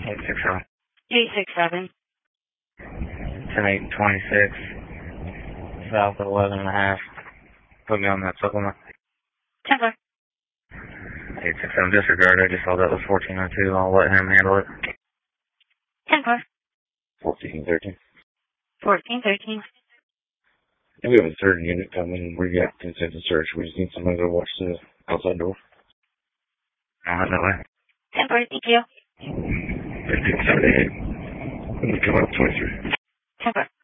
867. 867. 10-8-26. South of 11 and a half. Put me on that supplement. 10-4. 867 disregard. I just saw that was 1402. I'll let him handle it. 10-4. 1413. 1413. And we have a third unit coming. We got consensus search. We just need somebody to watch the outside door. I'll head that way. 10-4. Thank you. 1578. Come up 23. 10-4.